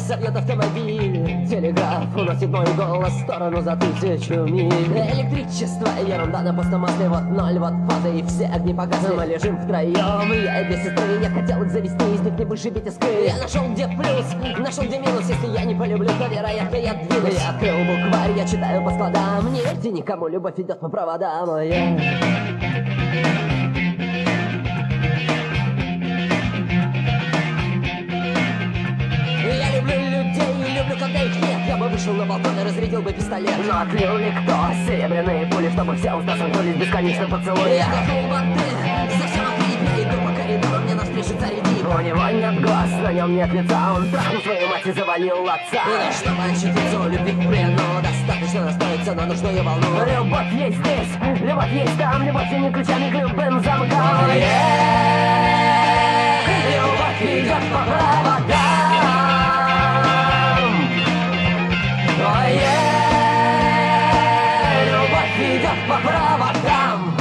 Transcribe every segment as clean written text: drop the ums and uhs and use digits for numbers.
собьет автомобиль. Телеграф уносит мой голос в сторону за 1000 миль. Электричество, ерунда на пустом масле. Вот 0, вот фаза и все огни погасли. Мы лежим втроем, я и две сестры. Я хотел их завести, из них не вышибить искры. Я нашел где плюс, нашел где минус. Если я не полюблю, то вероятно я двинусь. Я открыл букварь, я читаю по складам. Не верьте никому, любовь идет по проводам. Я люблю людей, люблю, когда их нет. Я бы вышел на балкон и разрядил бы пистолет. Но отлил ли кто серебряные пули, чтобы все уста сомкнулись в бесконечном поцелуе? Я хохол воды, совсем охренеть, я иду по коридору, мне навстречу царь Эдип. У него нет глаз, на нем нет лица, он трахнул свою мать и завалил отца. Ну что мальчик, лицо любви к плену, достаточно настроиться на нужную волну. Любовь есть здесь, любовь есть там, любовь всеми ключами к любым замкам. Любовь идет по проводам. Любовь идет по проводам.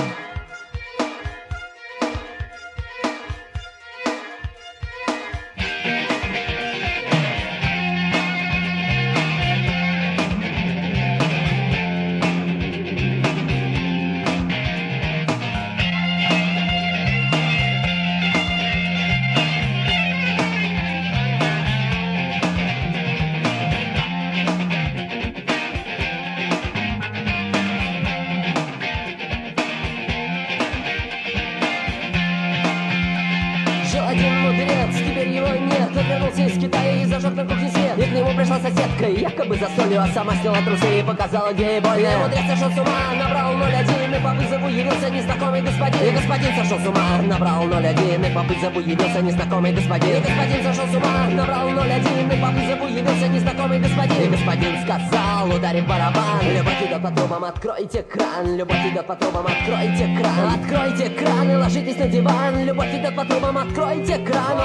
Один мудрец, теперь его нет. Он вернулся из Китая и зажег на кухне свет. И к нему пришла соседка, якобы за солью, а сама сняла трусы и показала, где ей больно. И мудрец сошел с ума, набрал 01, и по вызову явился незнакомый господин. И господин сошел с ума, набрал 01, и по вызову явился незнакомый господин. И господин сошел с ума, набрал 01, и по вызову явился незнакомый господин. И господин сказал, ударив барабан: любовь идет по трубам, откройте кран. Любовь идет по трубам, откройте кран. Откройте кран и ложитесь на диван. Любовь идет по трубам, откройте кран.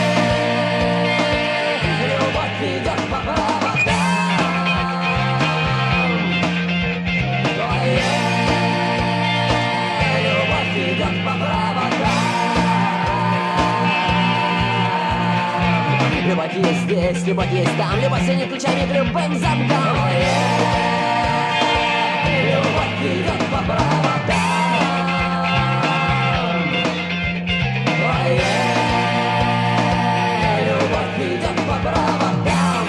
Любовь идет по проводам. Любовь идет по проводам. Любовь есть здесь, любовь есть там, любовь всеми ключами к любым замкам. Любовь идет по проводам. Любовь идет по проводам.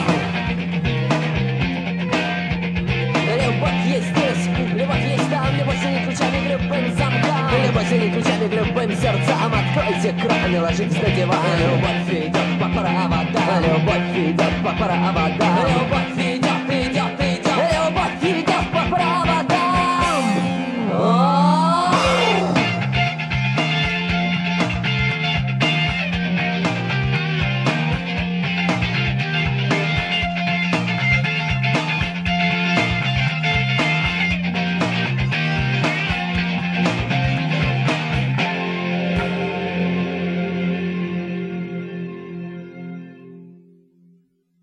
Любовь есть здесь, любовь есть там, любовь всеми ключами к любым замкам. Любовь всеми ключами к любым сердцам. Откройте кран и ложитесь на диван. Любовь идет по проводам. Любовь идет по проводам.